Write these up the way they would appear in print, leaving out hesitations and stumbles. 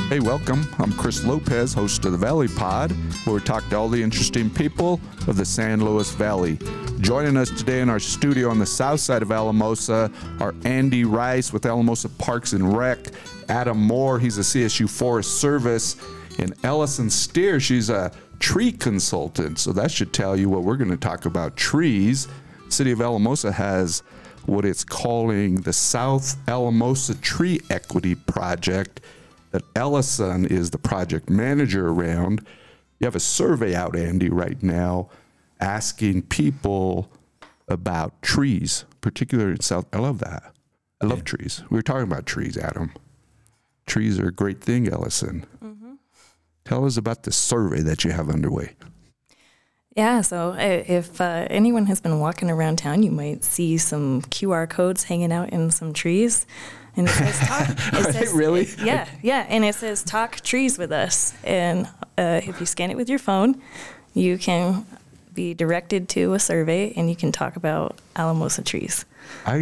Hey, welcome. I'm Chris Lopez, host of the Valley Pod, where we talk to all the interesting people of the San Luis Valley. Joining us today in our studio on the south side of Alamosa are Andy Rice with Alamosa Parks and Rec, Adam Moore, he's a CSU Forest Service, and Ellison Steer, she's a tree consultant. So that should tell you what we're going to talk about, trees. City of Alamosa has what it's calling the South Alamosa Tree Equity Project that Ellison is the project manager around. You have a survey out, Andy, right now asking people about trees, particularly in South. I love that. I love trees. We were talking about trees, Adam. Trees are a great thing, Ellison. Mm-hmm. Tell us about the survey that you have underway. Yeah, so if anyone has been walking around town, you might see some QR codes hanging out in some trees. And it says talk. Are they really? Yeah. And it says talk trees with us. And if you scan it with your phone, you can be directed to a survey and you can talk about Alamosa trees. I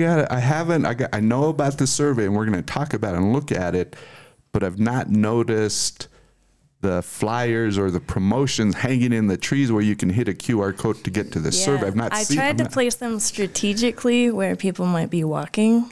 know about the survey and we're going to talk about it and look at it, but I've not noticed the flyers or the promotions hanging in the trees where you can hit a QR code to get to the survey. I tried to place them strategically where people might be walking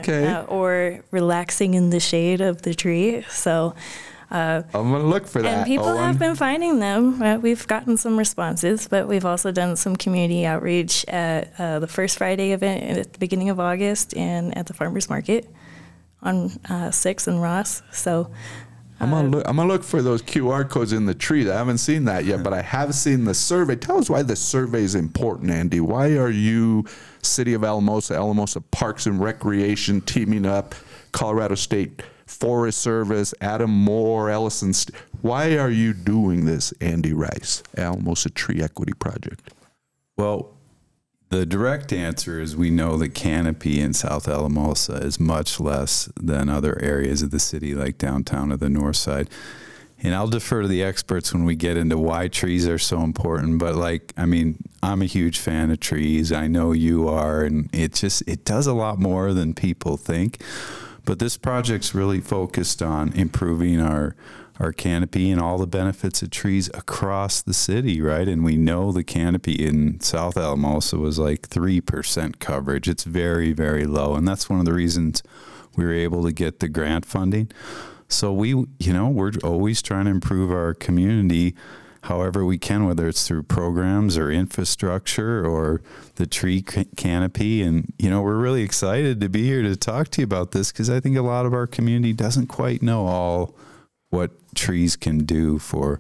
or relaxing in the shade of the tree. So I'm going to look for that. And people have been finding them. We've gotten some responses, but we've also done some community outreach at the first Friday event at the beginning of August and at the farmers market on 6th and Ross. So I'm gonna look for those QR codes in the tree. I haven't seen that yet, but I have seen the survey. Tell us why the survey is important, Andy. Why are you, City of Alamosa Parks and Recreation, teaming up, Colorado State Forest Service, Adam Moore, Ellison? Why are you doing this, Andy Rice, Alamosa Tree Equity Project? Well, the direct answer is we know the canopy in South Alamosa is much less than other areas of the city like downtown or the north side. And I'll defer to the experts when we get into why trees are so important. But I'm a huge fan of trees. I know you are. And it does a lot more than people think. But this project's really focused on improving our canopy and all the benefits of trees across the city, right? And we know the canopy in South Alamosa was like 3% coverage. It's very, very low. And that's one of the reasons we were able to get the grant funding. So we're always trying to improve our community however we can, whether it's through programs or infrastructure or the tree canopy. And, we're really excited to be here to talk to you about this because I think a lot of our community doesn't quite know all what trees can do for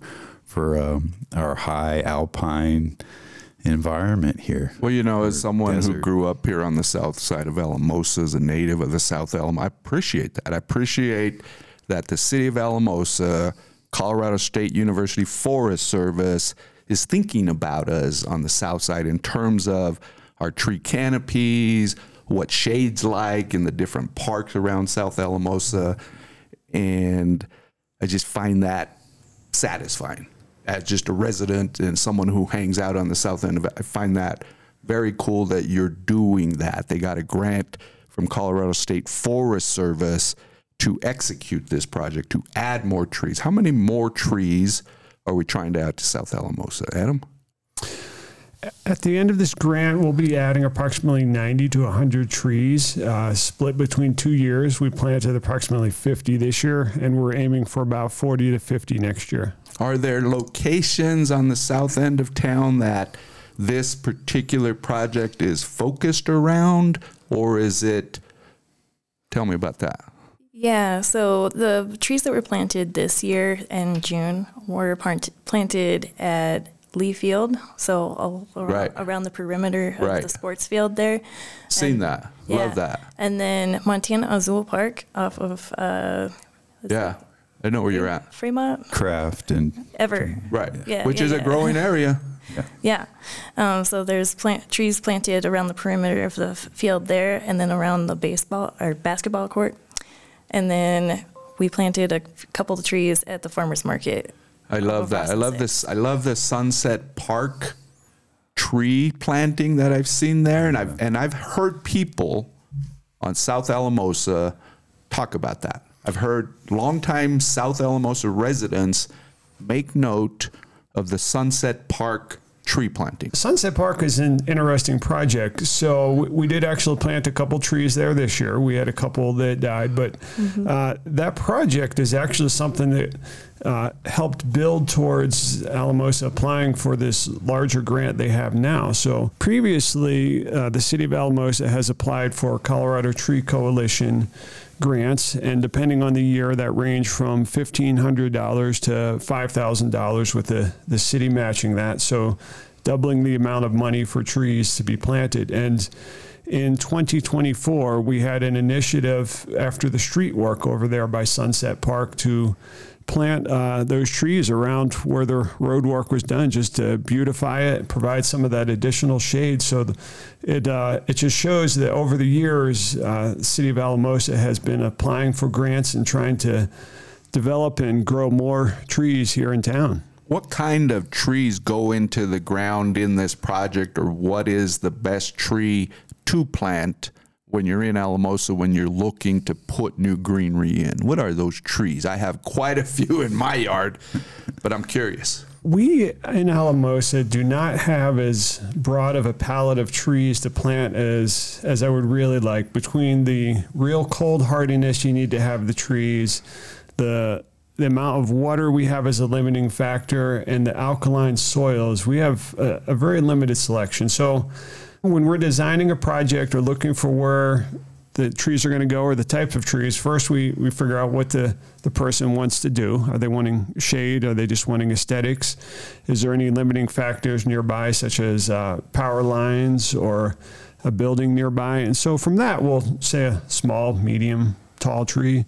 our high alpine environment here. Well, as someone who grew up here on the south side of Alamosa, as a native of the South Alamosa, I appreciate that. I appreciate that the City of Alamosa, Colorado State University Forest Service is thinking about us on the south side in terms of our tree canopies, what shade's like in the different parks around South Alamosa, and I just find that satisfying as just a resident and someone who hangs out on the south end of it. I find that very cool that you're doing that. They got a grant from Colorado State Forest Service to execute this project, to add more trees. How many more trees are we trying to add to South Alamosa, Adam? At the end of this grant, we'll be adding approximately 90 to 100 trees, split between 2 years. We planted approximately 50 this year, and we're aiming for about 40 to 50 next year. Are there locations on the south end of town that this particular project is focused around, or is it? Tell me about that. Yeah, so the trees that were planted this year in June were planted at Lee Field, so around the perimeter of the sports field there. Seen that. Love that. And then Montana Azul Park off of I know where you're at. Fremont? Craft and Ever. Right. Yeah, which is a growing area. Yeah. So there's trees planted around the perimeter of the field there and then around the basketball court. And then we planted a couple of trees at the farmers market. I love that. I love this. I love the Sunset Park tree planting that I've seen there, and I've heard people on South Alamosa talk about that. I've heard longtime South Alamosa residents make note of the Sunset Park tree planting. Sunset Park is an interesting project. So we did actually plant a couple trees there this year. We had a couple that died, but that project is actually something that helped build towards Alamosa applying for this larger grant they have now. So previously, the city of Alamosa has applied for Colorado Tree Coalition grants, and depending on the year, that range from $1,500 to $5,000 with the city matching that. So doubling the amount of money for trees to be planted. And in 2024, we had an initiative after the street work over there by Sunset Park to plant those trees around where the road work was done, just to beautify it, provide some of that additional shade. So it just shows that over the years, the city of Alamosa has been applying for grants and trying to develop and grow more trees here in town. What kind of trees go into the ground in this project, or what is the best tree to plant when you're in Alamosa, when you're looking to put new greenery in? What are those trees? I have quite a few in my yard, but I'm curious. We in Alamosa do not have as broad of a palette of trees to plant as I would really like. Between the real cold hardiness you need to have the trees, the amount of water we have as a limiting factor, and the alkaline soils, we have a very limited selection. So when we're designing a project or looking for where the trees are going to go or the types of trees, first we figure out what the person wants to do. Are they wanting shade? Are they just wanting aesthetics? Is there any limiting factors nearby, such as power lines or a building nearby? And so from that, we'll say a small, medium, tall tree.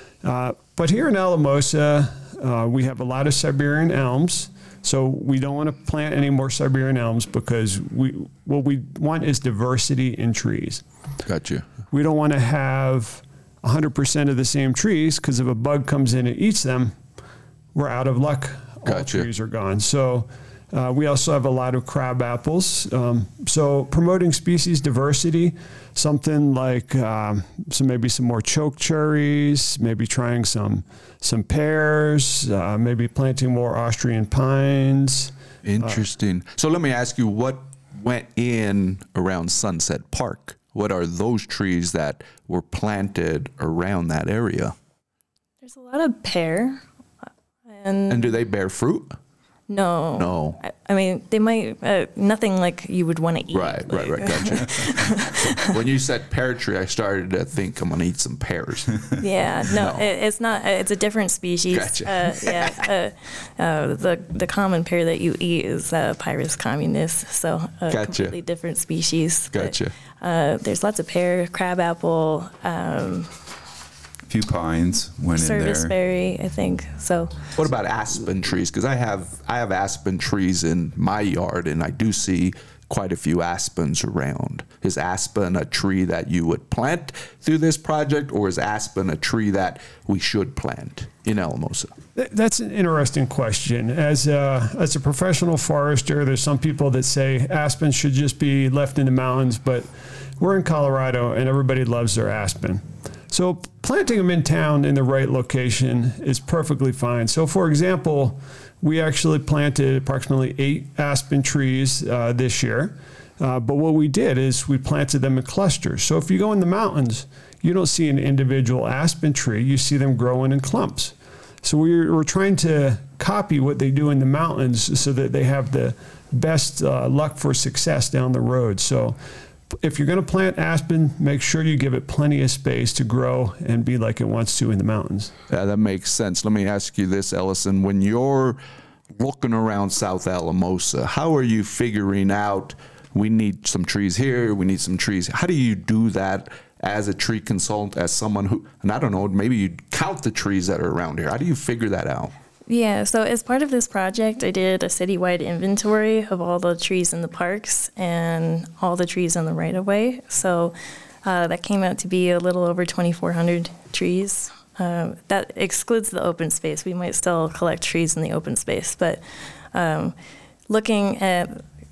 But here in Alamosa, we have a lot of Siberian elms. So we don't want to plant any more Siberian elms because what we want is diversity in trees. Gotcha. We don't want to have 100% of the same trees, because if a bug comes in and eats them, we're out of luck. All Gotcha. trees are gone. So we also have a lot of crab apples. So promoting species diversity, something like maybe some more choke cherries, maybe trying some pears, maybe planting more Austrian pines. Interesting. So let me ask you, what went in around Sunset Park? What are those trees that were planted around that area? There's a lot of pear. And do they bear fruit? No. No. I mean, they might, nothing like you would want to eat. Right. Gotcha. When you said pear tree, I started to think I'm going to eat some pears. Yeah, no. It's not, it's a different species. Gotcha. The common pear that you eat is Pyrus communis, so a Gotcha. completely different species. Gotcha. But, there's lots of pear, crabapple, Few pines went in there. serviceberry, I think. So What about aspen trees? Because I have aspen trees in my yard, and I do see quite a few aspens around. Is aspen a tree that you would plant through this project, or is aspen a tree that we should plant in Alamosa? That's an interesting question. As a professional forester, there's some people that say aspen should just be left in the mountains, but we're in Colorado and everybody loves their aspen. So planting them in town in the right location is perfectly fine. So for example, we actually planted approximately 8 aspen trees this year. But what we did is we planted them in clusters. So if you go in the mountains, you don't see an individual aspen tree. You see them growing in clumps. So we're trying to copy what they do in the mountains so that they have the best luck for success down the road. So if you're going to plant aspen, make sure you give it plenty of space to grow and be like it wants to in the mountains. Yeah, that makes sense. Let me ask you this, Ellison. When you're looking around South Alamosa, how are you figuring out we need some trees here, we need some trees? How do you do that as a tree consultant, as someone who, and I don't know, maybe you count the trees that are around here. How do you figure that out? yeah, so as part of this project, I did a citywide inventory of all the trees in the parks and all the trees in the right-of-way. So that came out to be a little over 2,400 trees. That excludes the open space. We might still collect trees in the open space, but looking at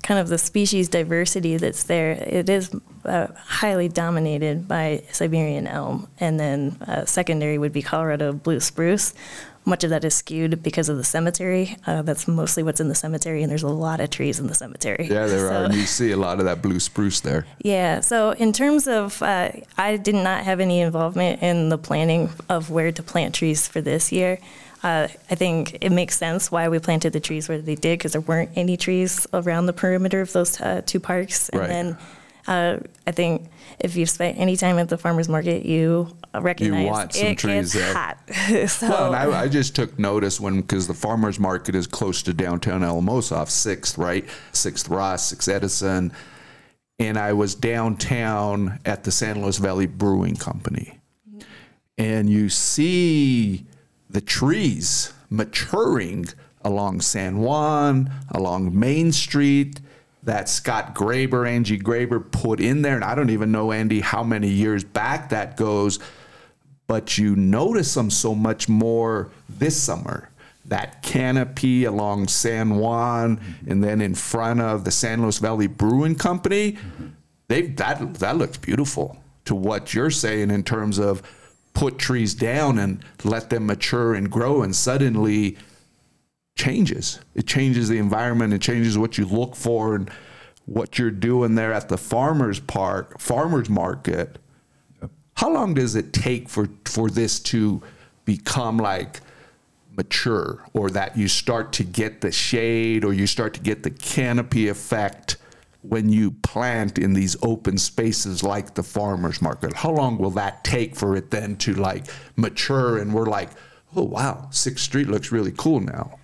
kind of the species diversity that's there, it is highly dominated by Siberian elm, and then secondary would be Colorado blue spruce. Much of that is skewed because of the cemetery. That's mostly what's in the cemetery, and there's a lot of trees in the cemetery. Yeah, there are. And you see a lot of that blue spruce there. Yeah, so in terms of, I did not have any involvement in the planning of where to plant trees for this year. I think it makes sense why we planted the trees where they did, because there weren't any trees around the perimeter of those two parks. And Right. then I think if you've spent any time at the farmer's market, you recognize You want some trees gets there. hot. So, Well, and I just took notice because the farmer's market is close to downtown Alamosa off 6th, right? 6th Ross, 6th Edison. And I was downtown at the San Luis Valley Brewing Company. And you see the trees maturing along San Juan, along Main Street, that Scott Graber, Angie Graber put in there. And I don't even know, Andy, how many years back that goes. But you notice them so much more this summer. That canopy along San Juan, and then in front of the San Luis Valley Brewing Company, that looks beautiful to what you're saying in terms of put trees down and let them mature and grow, and suddenly changes. It changes the environment. It changes what you look for and what you're doing there at the farmer's market. How long does it take for this to become like mature, or that you start to get the shade or you start to get the canopy effect when you plant in these open spaces like the farmer's market? How long will that take for it then to like mature and we're like, oh wow, 6th Street looks really cool now?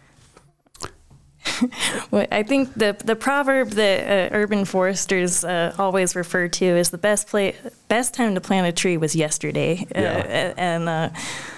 Well, I think the proverb that urban foresters always refer to is the best time to plant a tree was yesterday. And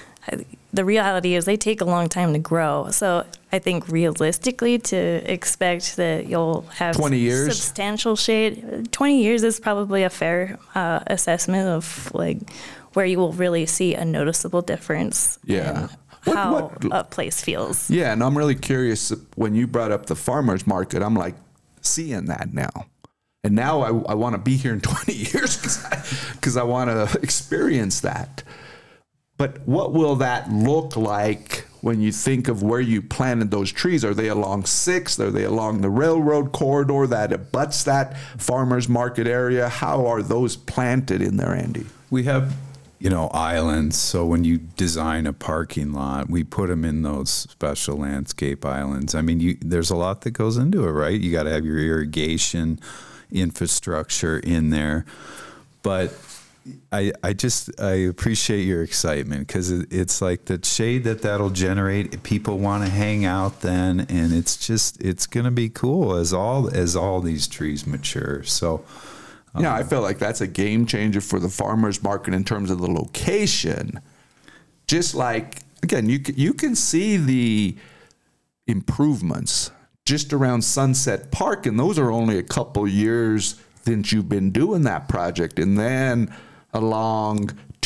the reality is they take a long time to grow. So I think realistically to expect that you'll have 20 years? Substantial shade, 20 years is probably a fair assessment of like where you will really see a noticeable difference. Yeah. In how a place feels. Yeah, and I'm really curious, when you brought up the farmer's market, I'm like seeing that now. And now I want to be here in 20 years because I want to experience that. But what will that look like when you think of where you planted those trees? Are they along 6th? Are they along the railroad corridor that abuts that farmer's market area? How are those planted in there, Andy? We have, islands. So when you design a parking lot, we put them in those special landscape islands. I mean, there's a lot that goes into it, right? You got to have your irrigation infrastructure in there. But I appreciate your excitement, because it's like the shade that'll generate. People want to hang out then, and it's going to be cool as all these trees mature. So. Yeah, I feel like that's a game changer for the farmer's market in terms of the location. Just like, again, you can see the improvements just around Sunset Park, and those are only a couple years since you've been doing that project. And then along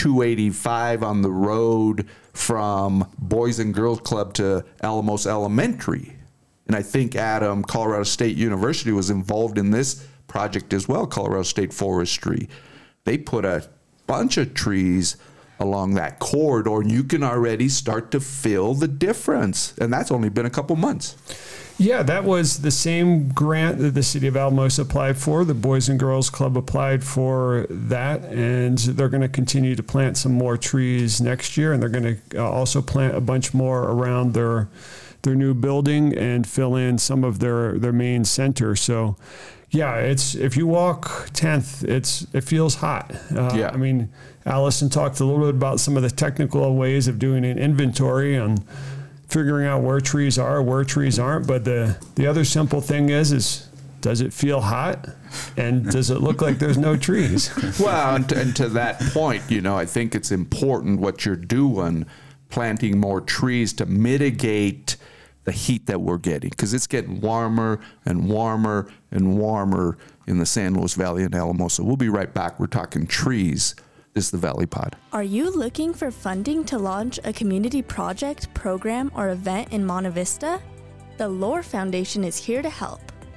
285 on the road from Boys and Girls Club to Alamos Elementary. And I think Adam, Colorado State University, was involved in this project as well, Colorado State Forestry. They put a bunch of trees along that corridor, and you can already start to feel the difference. And that's only been a couple months. Yeah, that was the same grant that the city of Alamosa applied for. The Boys and Girls Club applied for that, and they're going to continue to plant some more trees next year, and they're going to also plant a bunch more around their new building and fill in some of their main center. So yeah, if you walk 10th, it feels hot. Yeah. I mean, Allison talked a little bit about some of the technical ways of doing an inventory and figuring out where trees are, where trees aren't. But the other simple thing is does it feel hot? And does it look like there's no trees? Well, and to that point, I think it's important what you're doing, planting more trees to mitigate the heat that we're getting, because it's getting warmer and warmer and warmer in the San Luis Valley and Alamosa. We'll be right back. We're talking trees. This is the Valley Pod. Are you looking for funding to launch a community project, program, or event in Monte Vista? The Lore Foundation is here to help.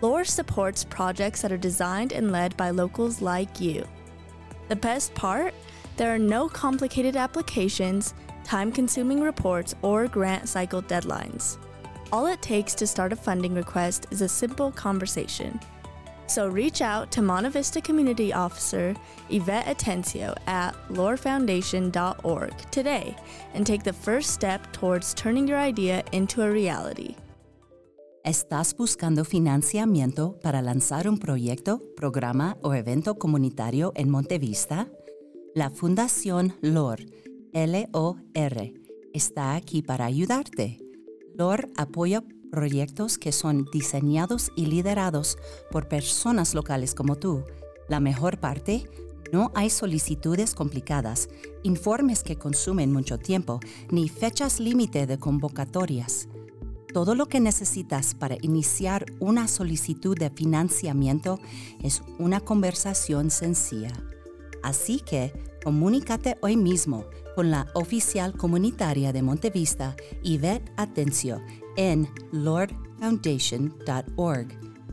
LOR supports projects that are designed and led by locals like you. The best part? There are no complicated applications, time-consuming reports, or grant cycle deadlines. All it takes to start a funding request is a simple conversation. So reach out to Monte Vista Community Officer Yvette Atencio at lorfoundation.org today and take the first step towards turning your idea into a reality. ¿Estás buscando financiamiento para lanzar un proyecto, programa o evento comunitario en Monte Vista? La Fundación LOR, L-O-R, está aquí para ayudarte. LOR apoya proyectos que son diseñados y liderados por personas locales como tú. La mejor parte, no hay solicitudes complicadas, informes que consumen mucho tiempo, ni fechas límite de convocatorias. Todo lo que necesitas para iniciar una solicitud de financiamiento es una conversación sencilla. Así que comunícate hoy mismo con la oficial comunitaria de Monte Vista, Yvette Atencio, en lorfoundation.org.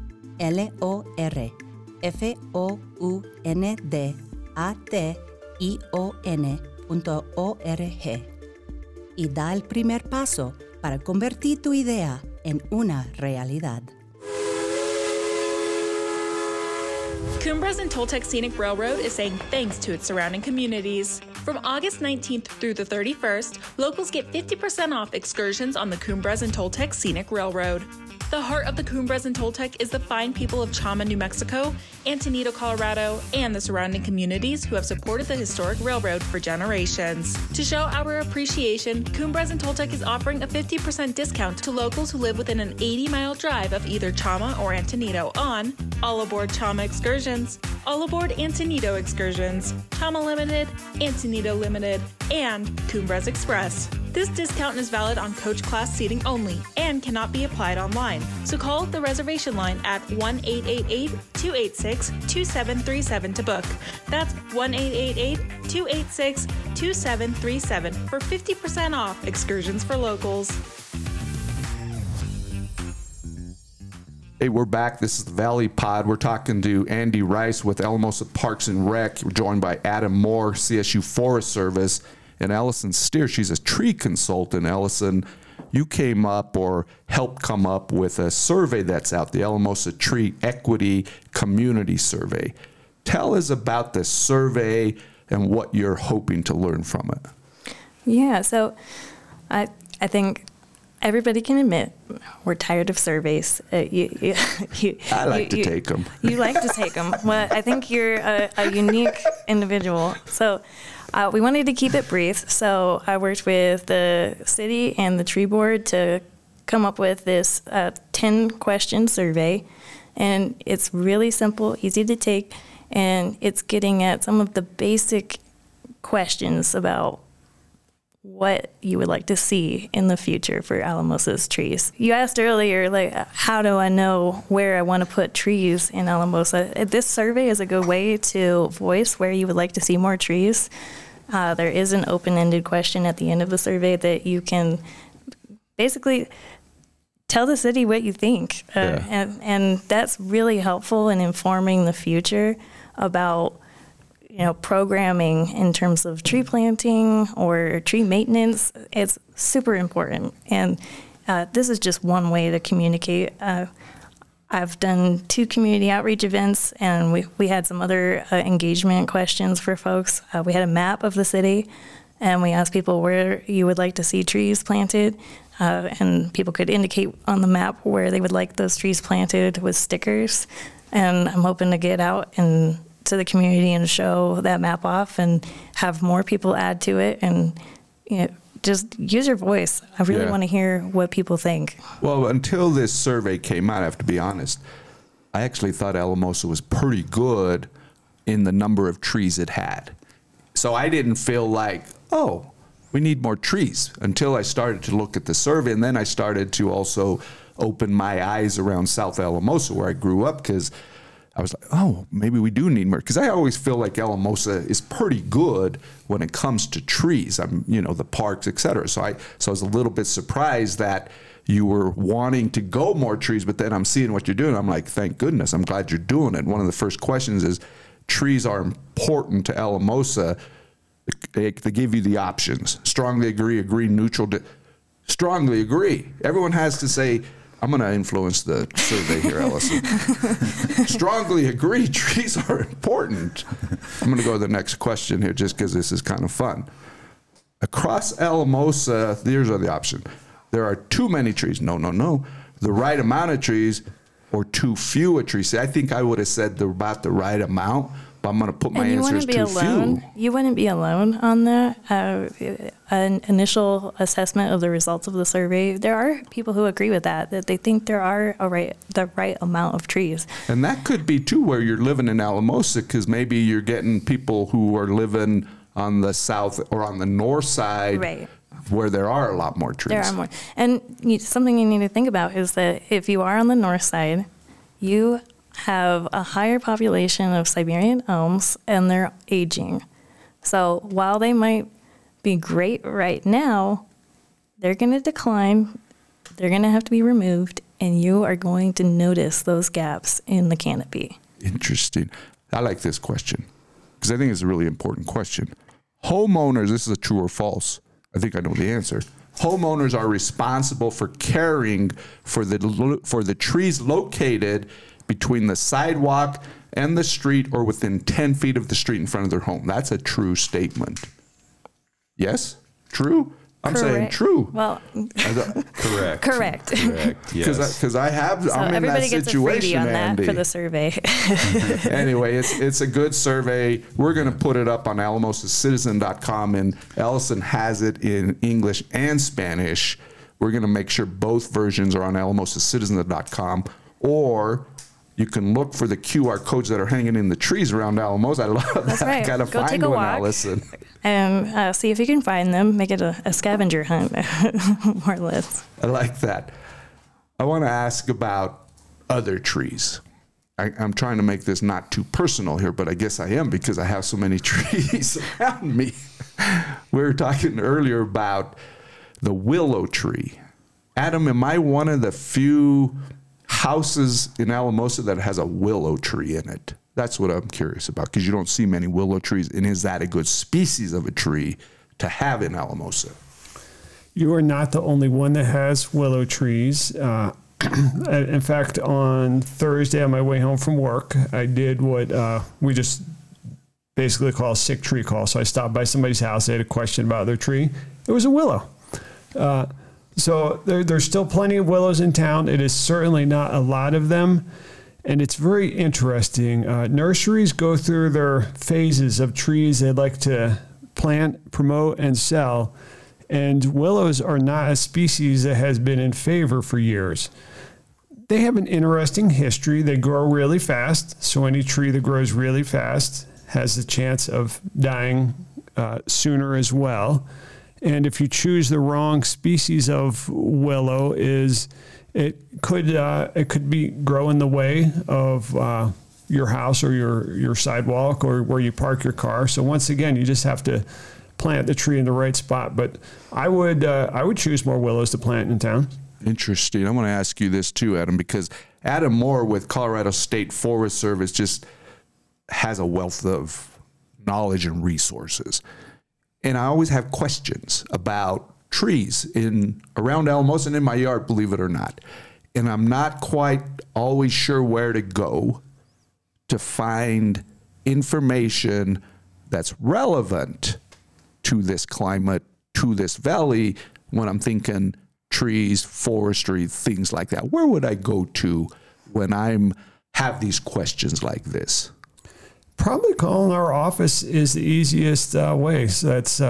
LORFOUNDATION.org. Y da el primer paso para convertir tu idea en una realidad. Cumbres and Toltec Scenic Railroad is saying thanks to its surrounding communities. From August 19th through the 31st, locals get 50% off excursions on the Cumbres and Toltec Scenic Railroad. The heart of the Cumbres and Toltec is the fine people of Chama, New Mexico, Antonito, Colorado, and the surrounding communities who have supported the historic railroad for generations. To show our appreciation, Cumbres and Toltec is offering a 50% discount to locals who live within an 80-mile drive of either Chama or Antonito on All Aboard Chama Excursions, All Aboard Antonito Excursions, Chama Limited, Antonito Limited, and Cumbres Express. This discount is valid on coach class seating only and cannot be applied online. So call the reservation line at 1-888-286-2737 to book. That's 1-888-286-2737 for 50% off excursions for locals. Hey, we're back. This is the Valley Pod. We're talking to Andy Rice with Alamosa Parks and Rec. We're joined by Adam Moore, CSU Forest Service, and Allison Steer. She's a tree consultant. Allison, you came up or helped come up with a survey that's out, the Alamosa Tree Equity Community Survey. Tell us about this survey and what you're hoping to learn from it. Yeah, so I think everybody can admit we're tired of surveys. I like to take them. You like to take them. Well, I think you're a unique individual. So we wanted to keep it brief. So I worked with the city and the tree board to come up with this 10-question survey. And it's really simple, easy to take, and it's getting at some of the basic questions about what you would like to see in the future for Alamosa's trees. You asked earlier, like, how do I know where I want to put trees in Alamosa? This survey is a good way to voice where you would like to see more trees. There is an open-ended question at the end of the survey that you can basically tell the city what you think. And that's really helpful in informing the future about programming in terms of tree planting or tree maintenance. It's super important. And this is just one way to communicate. I've done 2 community outreach events, and we had some other engagement questions for folks. We had a map of the city, and we asked people where you would like to see trees planted. And people could indicate on the map where they would like those trees planted with stickers. And I'm hoping to get out and to the community and show that map off and have more people add to it, and just use your voice. I really want to hear what people think. Well, until this survey came out, I have to be honest, I actually thought Alamosa was pretty good in the number of trees it had. So I didn't feel like, oh, we need more trees, until I started to look at the survey. And then I started to also open my eyes around South Alamosa, where I grew up, because I was like, oh, maybe we do need more. Because I always feel like Alamosa is pretty good when it comes to trees. The parks, et cetera. So I was a little bit surprised that you were wanting to go more trees, but then I'm seeing what you're doing. I'm like, thank goodness. I'm glad you're doing it. One of the first questions is, trees are important to Alamosa. They give you the options. Strongly agree, neutral. Strongly agree. Everyone has to say, I'm going to influence the survey here, Allison. Strongly agree, trees are important. I'm going to go to the next question here just because this is kind of fun. Across Alamosa, these are the options. There are too many trees. No. The right amount of trees or too few a trees. See, I think I would have said about the right amount, but I'm going to put my answer as too few. You wouldn't be alone on that. An initial assessment of the results of the survey, there are people who agree with that they think there are the right amount of trees. And that could be, too, where you're living in Alamosa, because maybe you're getting people who are living on the south or on the north side, right, where there are a lot more trees. There are more. And something you need to think about is that if you are on the north side, you have a higher population of Siberian elms, and they're aging. So while they might be great right now, they're going to decline, they're going to have to be removed, and you are going to notice those gaps in the canopy. Interesting. I like this question because I think it's a really important question. Homeowners, this is a true or false. I think I know the answer. Homeowners are responsible for caring for the trees located between the sidewalk and the street or within 10 feet of the street in front of their home. That's a true statement. Yes? True? I'm saying true. Well, correct. Correct. Yes. Because I'm in that everybody gets a freebie on Andy. that for the survey. Anyway, it's a good survey. We're going to put it up on alamosacitizen.com, and Ellison has it in English and Spanish. We're going to make sure both versions are on alamosacitizen.com, or you can look for the QR codes that are hanging in the trees around Alamosa. I love That's that. right. Gotta Go find take a one, walk. Allison. And see if you can find them. Make it a scavenger hunt, more or less. I like that. I want to ask about other trees. I'm trying to make this not too personal here, but I guess I am because I have so many trees around me. We were talking earlier about the willow tree. Adam, am I one of the few houses in Alamosa that has a willow tree in it? That's what I'm curious about, because you don't see many willow trees. And is that a good species of a tree to have in Alamosa? You are not the only one that has willow trees. In fact, on Thursday on my way home from work, I did what we just basically call a sick tree call. So I stopped by somebody's house. They had a question about their tree. It was a willow. So there's still plenty of willows in town. It is certainly not a lot of them. And it's very interesting. Nurseries go through their phases of trees they'd like to plant, promote, and sell. And willows are not a species that has been in favor for years. They have an interesting history. They grow really fast. So any tree that grows really fast has the chance of dying sooner as well. And if you choose the wrong species of willow, it could be grow in the way of your house or your sidewalk or where you park your car. So once again, you just have to plant the tree in the right spot. But I would choose more willows to plant in town. Interesting. I want to ask you this too, Adam, because Adam Moore with Colorado State Forest Service just has a wealth of knowledge and resources. And I always have questions about trees around Alamosa and in my yard, believe it or not. And I'm not quite always sure where to go to find information that's relevant to this climate, to this valley, when I'm thinking trees, forestry, things like that. Where would I go to when have these questions like this? Probably calling our office is the easiest way. So that's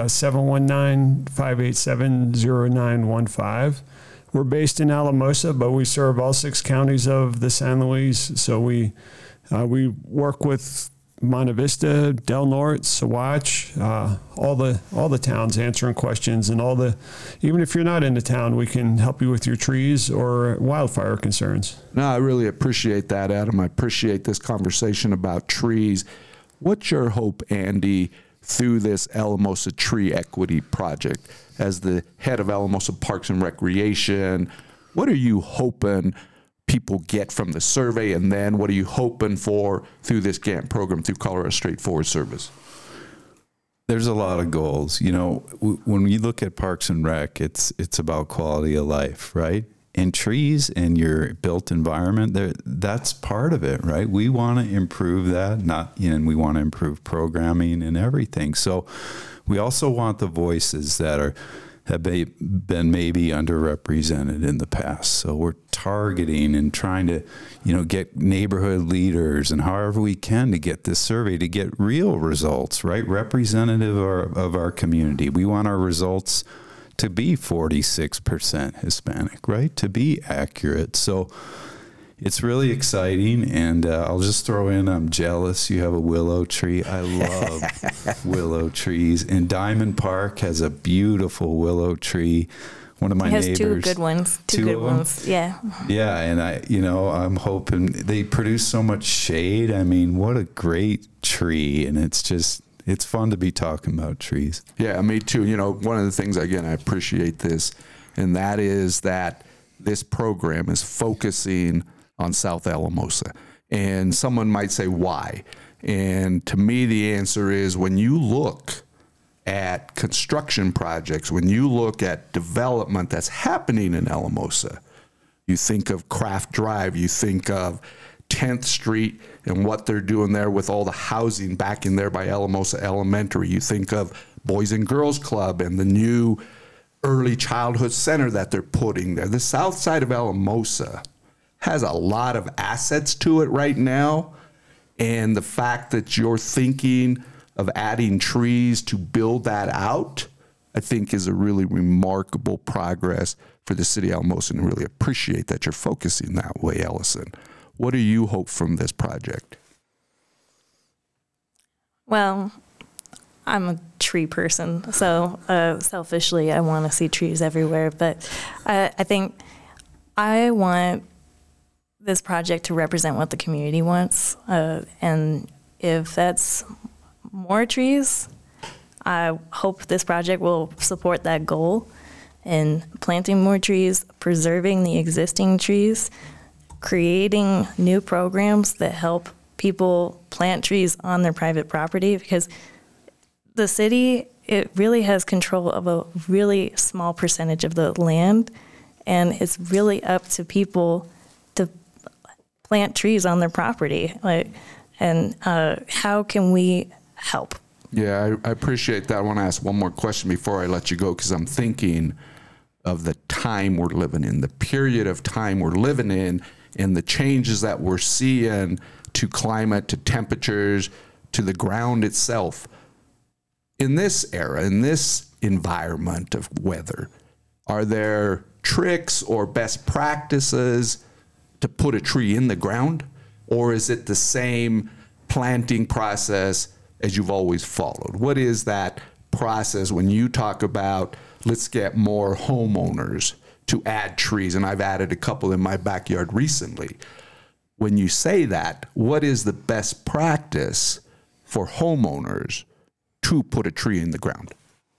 719-587-0915. We're based in Alamosa, but we serve all 6 counties of the San Luis. So we work with Monte Vista, Del Norte, Saguache, all the towns answering questions, and even if you're not in the town, we can help you with your trees or wildfire concerns. No, I really appreciate that, Adam. I appreciate this conversation about trees. What's your hope, Andy, through this Alamosa Tree Equity Project? As the head of Alamosa Parks and Recreation, What are you hoping people get from the survey, and then what are you hoping for through this grant program through Colorado State Forest Service? There's a lot of goals. You know, when we look at Parks and Rec, it's about quality of life, right? And trees and your built environment, that's part of it, right? We want to improve that, and we want to improve programming and everything. So we also want the voices that have been maybe underrepresented in the past. So we're targeting and trying to, get neighborhood leaders and however we can to get this survey to get real results, right? Representative of our community. We want our results to be 46% Hispanic, right? To be accurate. So it's really exciting, and I'll just throw in, I'm jealous you have a willow tree. I love willow trees, and Diamond Park has a beautiful willow tree. One of my neighbors. It has two good ones. Two good ones, yeah. Yeah, and I'm hoping they produce so much shade. I mean, what a great tree, and it's fun to be talking about trees. Yeah, me too. One of the things, again, I appreciate this, and that is that this program is focusing on South Alamosa. And someone might say, why? And to me, the answer is when you look at construction projects, when you look at development that's happening in Alamosa, you think of Craft Drive, you think of 10th Street and what they're doing there with all the housing back in there by Alamosa Elementary. You think of Boys and Girls Club and the new early childhood center that they're putting there. The south side of Alamosa has a lot of assets to it right now. And the fact that you're thinking of adding trees to build that out, I think is a really remarkable progress for the city of Alamosa, and really appreciate that you're focusing that way, Ellison. What do you hope from this project? Well, I'm a tree person, so selfishly, I want to see trees everywhere. But I think I want this project to represent what the community wants. And if that's more trees, I hope this project will support that goal in planting more trees, preserving the existing trees, creating new programs that help people plant trees on their private property, because the city, it really has control of a really small percentage of the land, and it's really up to people to plant trees on their property. How can we help? Yeah, I appreciate that. I want to ask one more question before I let you go, because I'm thinking of the time we're living in, the period of time we're living in, and the changes that we're seeing to climate, to temperatures, to the ground itself. In this era, in this environment of weather, are there tricks or best practices to put a tree in the ground? Or is it the same planting process as you've always followed? What is that process when you talk about, let's get more homeowners to add trees? And I've added a couple in my backyard recently. When you say that, what is the best practice for homeowners to put a tree in the ground?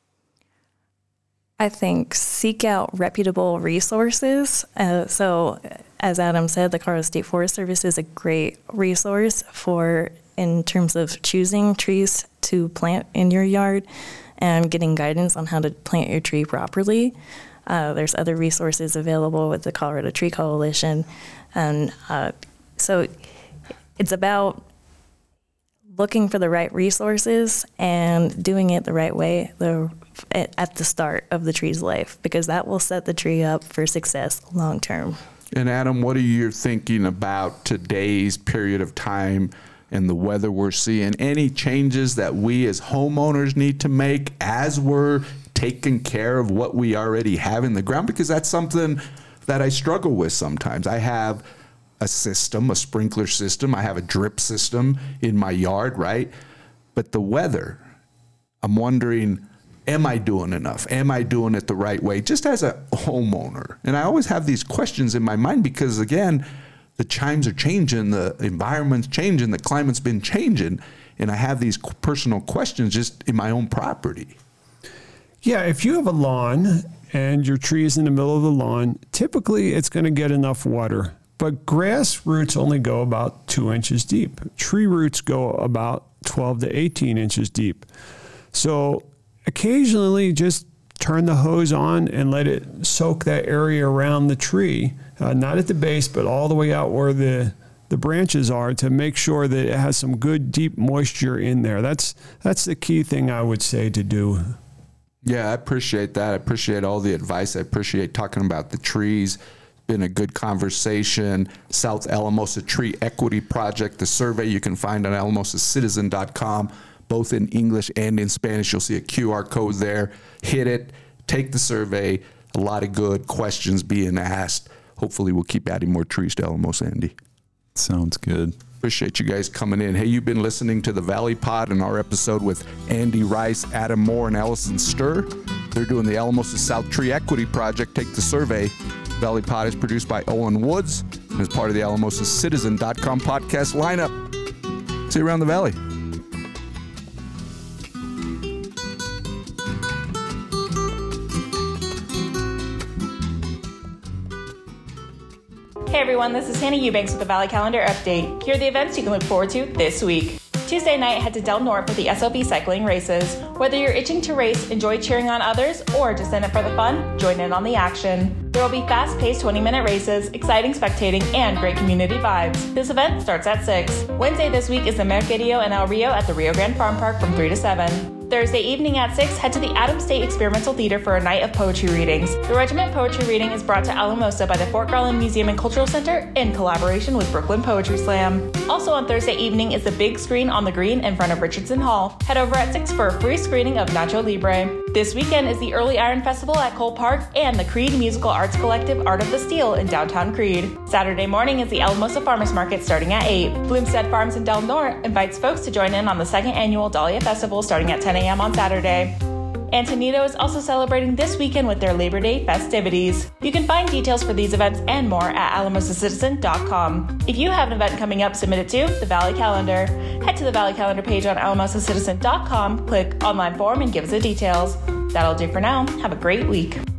I think seek out reputable resources. So as Adam said, the Colorado State Forest Service is a great resource in terms of choosing trees to plant in your yard and getting guidance on how to plant your tree properly. There's other resources available with the Colorado Tree Coalition. And so it's about looking for the right resources and doing it the right way at the start of the tree's life, because that will set the tree up for success long term. And Adam, what are you thinking about today's period of time and the weather we're seeing? Any changes that we as homeowners need to make as we're taking care of what we already have in the ground? Because that's something that I struggle with sometimes. I have a sprinkler system. I have a drip system in my yard, right? But the weather, I'm wondering, am I doing enough? Am I doing it the right way? Just as a homeowner. And I always have these questions in my mind because, again, the chimes are changing, the environment's changing, the climate's been changing, and I have these personal questions just in my own property. Yeah, if you have a lawn and your tree is in the middle of the lawn, typically it's going to get enough water. But grass roots only go about 2 inches deep. Tree roots go about 12 to 18 inches deep. So occasionally just turn the hose on and let it soak that area around the tree, not at the base, but all the way out where the branches are, to make sure that it has some good deep moisture in there. That's the key thing I would say to do. Yeah, I appreciate that. I appreciate all the advice. I appreciate talking about the trees. Been a good conversation. South Alamosa Tree Equity Project, the survey you can find on alamosacitizen.com, both in English and in Spanish. You'll see a QR code there. Hit it, take the survey. A lot of good questions being asked. Hopefully we'll keep adding more trees to Alamosa, Andy. Sounds good. Appreciate you guys coming in. Hey, you've been listening to the Valley Pod and our episode with Andy Rice, Adam Moore, and Allison Sturr. They're doing the Alamosa South Tree Equity Project. Take the survey. Valley Pod is produced by Owen Woods and is part of the alamosacitizen.com podcast lineup. See you around the valley. Hey everyone, this is Hannah Eubanks with the Valley Calendar Update. Here are the events you can look forward to this week. Tuesday night, head to Del Norte for the SLV cycling races. Whether you're itching to race, enjoy cheering on others, or just in it for the fun, join in on the action. There will be fast-paced 20-minute races, exciting spectating, and great community vibes. This event starts at 6. Wednesday this week is the Mercadillo en El Rio at the Rio Grande Farm Park from 3 to 7. Thursday evening at 6, head to the Adams State Experimental Theater for a night of poetry readings. The Regiment Poetry Reading is brought to Alamosa by the Fort Garland Museum and Cultural Center in collaboration with Brooklyn Poetry Slam. Also on Thursday evening is the big screen on the green in front of Richardson Hall. Head over at 6 for a free screening of Nacho Libre. This weekend is the Early Iron Festival at Cole Park and the Creed Musical Arts Collective Art of the Steel in downtown Creed. Saturday morning is the Alamosa Farmers Market starting at 8. Bloomstead Farms in Del Norte invites folks to join in on the second annual Dahlia Festival starting at 10 a.m. on Saturday. Antonito is also celebrating this weekend with their Labor Day festivities. You can find details for these events and more at alamosacitizen.com. If you have an event coming up, submit it to the Valley Calendar. Head to the Valley Calendar page on alamosacitizen.com, click Online Form, and give us the details. That'll do for now. Have a great week.